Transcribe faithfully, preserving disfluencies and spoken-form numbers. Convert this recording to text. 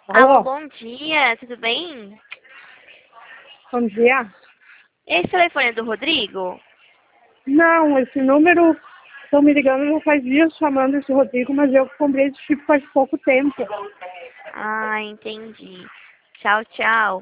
Alô, Alô, bom dia, tudo bem? bom dia. Esse telefone é do Rodrigo? Não, esse número, estão me ligando já faz dias chamando esse Rodrigo, mas eu comprei esse chip faz pouco tempo. Ah, entendi. Tchau, tchau.